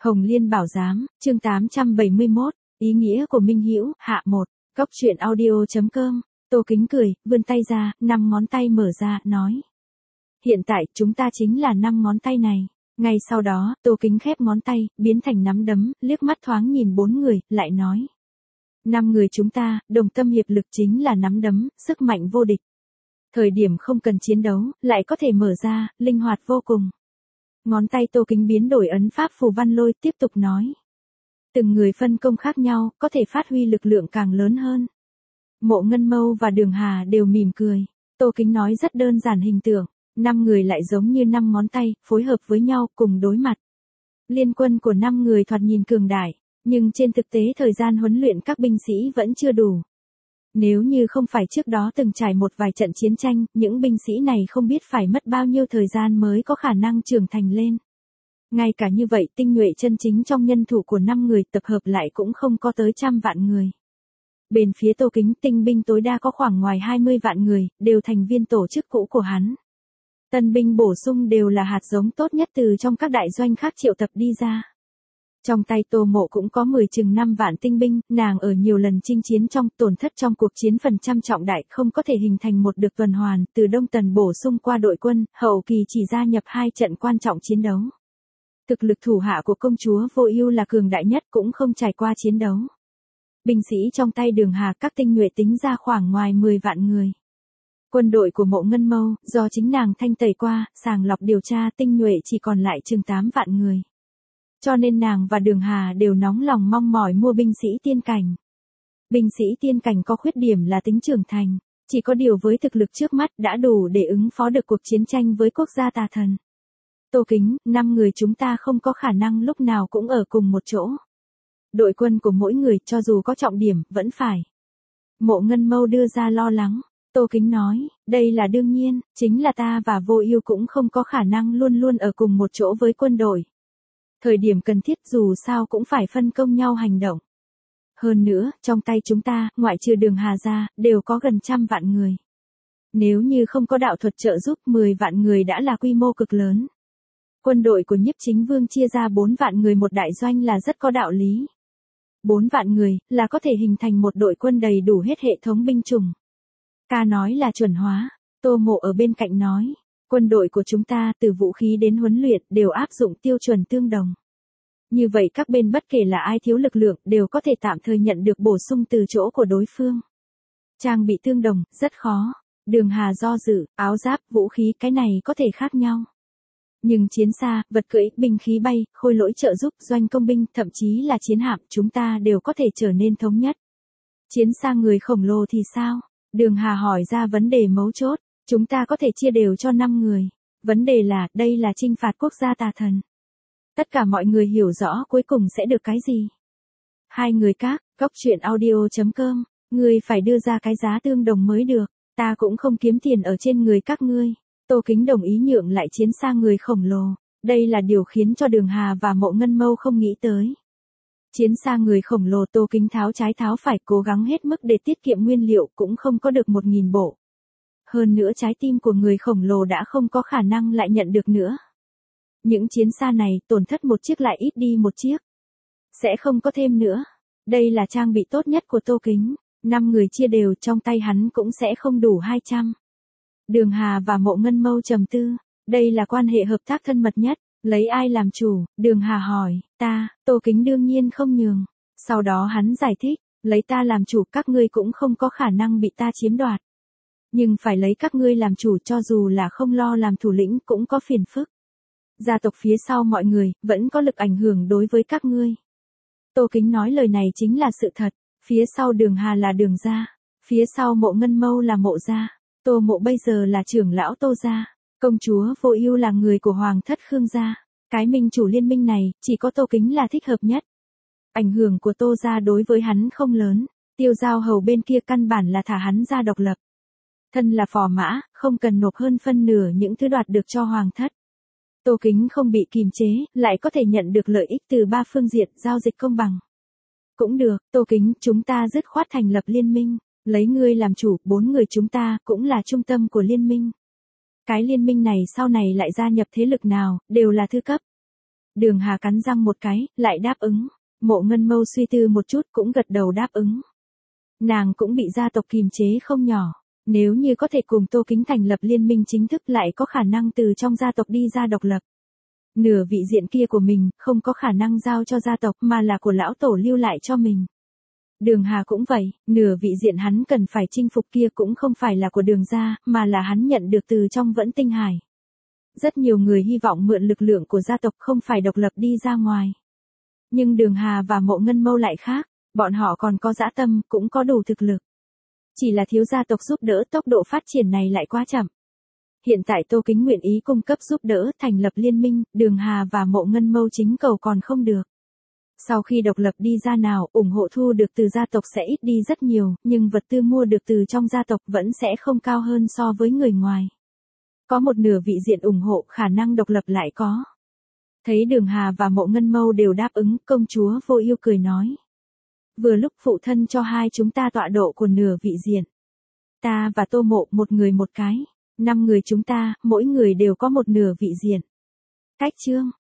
Hồng Liên Bảo Giám, chương 871, ý nghĩa của Minh Hữu, hạ 1, Cốc truyện audio.com, Tô Kính cười, vươn tay ra, 5 ngón tay mở ra, nói. Hiện tại, chúng ta chính là 5 ngón tay này. Ngay sau đó, Tô Kính khép ngón tay, biến thành nắm đấm, liếc mắt thoáng nhìn 4 người, lại nói. 5 người chúng ta, đồng tâm hiệp lực chính là nắm đấm, sức mạnh vô địch. Thời điểm không cần chiến đấu, lại có thể mở ra, linh hoạt vô cùng. Ngón tay Tô Kính biến đổi ấn pháp phù văn lôi, tiếp tục nói. Từng người phân công khác nhau, có thể phát huy lực lượng càng lớn hơn. Mộ Ngân Mâu và Đường Hà đều mỉm cười. Tô Kính nói rất đơn giản hình tượng, 5 người lại giống như 5 ngón tay, phối hợp với nhau, cùng đối mặt. Liên quân của 5 người thoạt nhìn cường đại, nhưng trên thực tế thời gian huấn luyện các binh sĩ vẫn chưa đủ. Nếu như không phải trước đó từng trải một vài trận chiến tranh, những binh sĩ này không biết phải mất bao nhiêu thời gian mới có khả năng trưởng thành lên. Ngay cả như vậy, tinh nhuệ chân chính trong nhân thủ của 5 người tập hợp lại cũng không có tới 100 vạn người. Bên phía Tô Kính, tinh binh tối đa có khoảng ngoài 20 vạn người, đều thành viên tổ chức cũ của hắn. Tân binh bổ sung đều là hạt giống tốt nhất từ trong các đại doanh khác triệu tập đi ra. Trong tay Tô Mộ cũng có 10 chừng 5 vạn tinh binh, nàng ở nhiều lần chinh chiến trong tổn thất trong cuộc chiến phần trăm trọng đại, không có thể hình thành một được tuần hoàn, từ Đông Tần bổ sung qua đội quân, hậu kỳ chỉ gia nhập 2 trận quan trọng chiến đấu. Thực lực thủ hạ của công chúa Vô Ưu là cường đại nhất, cũng không trải qua chiến đấu. Binh sĩ trong tay Đường Hà các tinh nhuệ tính ra khoảng ngoài 10 vạn người. Quân đội của Mộ Ngân Mâu, do chính nàng thanh tẩy qua, sàng lọc điều tra tinh nhuệ chỉ còn lại chừng 8 vạn người. Cho nên nàng và Đường Hà đều nóng lòng mong mỏi mua binh sĩ tiên cảnh. Binh sĩ tiên cảnh có khuyết điểm là tính trưởng thành, chỉ có điều với thực lực trước mắt đã đủ để ứng phó được cuộc chiến tranh với quốc gia tà thần. Tô Kính, 5 người chúng ta không có khả năng lúc nào cũng ở cùng một chỗ. Đội quân của mỗi người cho dù có trọng điểm, vẫn phải. Mộ Ngân Mâu đưa ra lo lắng. Tô Kính nói, đây là đương nhiên, chính là ta và Vô Ưu cũng không có khả năng luôn luôn ở cùng một chỗ với quân đội. Thời điểm cần thiết dù sao cũng phải phân công nhau hành động. Hơn nữa, trong tay chúng ta, ngoại trừ Đường Hà ra, đều có gần 100 vạn người. Nếu như không có đạo thuật trợ giúp, 10 vạn người đã là quy mô cực lớn. Quân đội của Nhiếp Chính Vương chia ra 4 vạn người một đại doanh là rất có đạo lý. 4 vạn người, là có thể hình thành một đội quân đầy đủ hết hệ thống binh chủng. Ca nói là chuẩn hóa, Tô Mộ ở bên cạnh nói. Quân đội của chúng ta từ vũ khí đến huấn luyện đều áp dụng tiêu chuẩn tương đồng. Như vậy các bên bất kể là ai thiếu lực lượng đều có thể tạm thời nhận được bổ sung từ chỗ của đối phương. Trang bị tương đồng, rất khó. Đường Hà do dự, áo giáp, vũ khí cái này có thể khác nhau. Nhưng chiến xa, vật cưỡi, binh khí bay, khôi lỗi trợ giúp, doanh công binh, thậm chí là chiến hạm, chúng ta đều có thể trở nên thống nhất. Chiến xa người khổng lồ thì sao? Đường Hà hỏi ra vấn đề mấu chốt. Chúng ta có thể chia đều cho 5 người. Vấn đề là, đây là chinh phạt quốc gia tà thần. Tất cả mọi người hiểu rõ cuối cùng sẽ được cái gì. 2 người các, Cốc truyện audio.com, ngươi phải đưa ra cái giá tương đồng mới được. Ta cũng không kiếm tiền ở trên người các ngươi. Tô Kính đồng ý nhượng lại chiến xa người khổng lồ. Đây là điều khiến cho Đường Hà và Mộ Ngân Mâu không nghĩ tới. Chiến xa người khổng lồ Tô Kính tháo trái tháo phải cố gắng hết mức để tiết kiệm nguyên liệu cũng không có được 1.000 bộ. Hơn nữa trái tim của người khổng lồ đã không có khả năng lại nhận được nữa. Những chiến xa này tổn thất một chiếc lại ít đi một chiếc. Sẽ không có thêm nữa. Đây là trang bị tốt nhất của Tô Kính. 5 người chia đều trong tay hắn cũng sẽ không đủ 200. Đường Hà và Mộ Ngân Mâu trầm tư. Đây là quan hệ hợp tác thân mật nhất. Lấy ai làm chủ? Đường Hà hỏi. Ta, Tô Kính đương nhiên không nhường. Sau đó hắn giải thích. Lấy ta làm chủ các ngươi cũng không có khả năng bị ta chiếm đoạt. Nhưng phải lấy các ngươi làm chủ cho dù là không lo làm thủ lĩnh cũng có phiền phức. Gia tộc phía sau mọi người, vẫn có lực ảnh hưởng đối với các ngươi. Tô Kính nói lời này chính là sự thật. Phía sau Đường Hà là Đường gia. Phía sau Mộ Ngân Mâu là Mộ gia. Tô Mộ bây giờ là trưởng lão Tô gia. Công chúa Vô Ưu là người của Hoàng thất Khương gia. Cái minh chủ liên minh này, chỉ có Tô Kính là thích hợp nhất. Ảnh hưởng của Tô gia đối với hắn không lớn. Tiêu Giao Hầu bên kia căn bản là thả hắn ra độc lập. Thân là phò mã, không cần nộp hơn phân nửa những thứ đoạt được cho Hoàng thất. Tô Kính không bị kìm chế, lại có thể nhận được lợi ích từ 3 phương diện, giao dịch công bằng. Cũng được, Tô Kính, chúng ta dứt khoát thành lập liên minh, lấy ngươi làm chủ, 4 người chúng ta cũng là trung tâm của liên minh. Cái liên minh này sau này lại gia nhập thế lực nào, đều là thứ cấp. Đường Hà cắn răng một cái, lại đáp ứng. Mộ Ngân Mâu suy tư một chút cũng gật đầu đáp ứng. Nàng cũng bị gia tộc kìm chế không nhỏ. Nếu như có thể cùng Tô Kính thành lập liên minh chính thức lại có khả năng từ trong gia tộc đi ra độc lập. Nửa vị diện kia của mình không có khả năng giao cho gia tộc mà là của lão tổ lưu lại cho mình. Đường Hà cũng vậy, nửa vị diện hắn cần phải chinh phục kia cũng không phải là của Đường gia, mà là hắn nhận được từ trong Vẫn Tinh Hải. Rất nhiều người hy vọng mượn lực lượng của gia tộc không phải độc lập đi ra ngoài. Nhưng Đường Hà và Mộ Ngân Mâu lại khác, bọn họ còn có dã tâm, cũng có đủ thực lực. Chỉ là thiếu gia tộc giúp đỡ, tốc độ phát triển này lại quá chậm. Hiện tại Tô Kính nguyện ý cung cấp giúp đỡ thành lập liên minh, Đường Hà và Mộ Ngân Mâu chính cầu còn không được. Sau khi độc lập đi ra nào, ủng hộ thu được từ gia tộc sẽ ít đi rất nhiều, nhưng vật tư mua được từ trong gia tộc vẫn sẽ không cao hơn so với người ngoài. Có một nửa vị diện ủng hộ, khả năng độc lập lại có. Thấy Đường Hà và Mộ Ngân Mâu đều đáp ứng, công chúa Vô Ưu cười nói. Vừa lúc phụ thân cho hai chúng ta tọa độ của nửa vị diện. Ta và Tô Mộ một người một cái, 5 người chúng ta, mỗi người đều có một nửa vị diện. Cách chương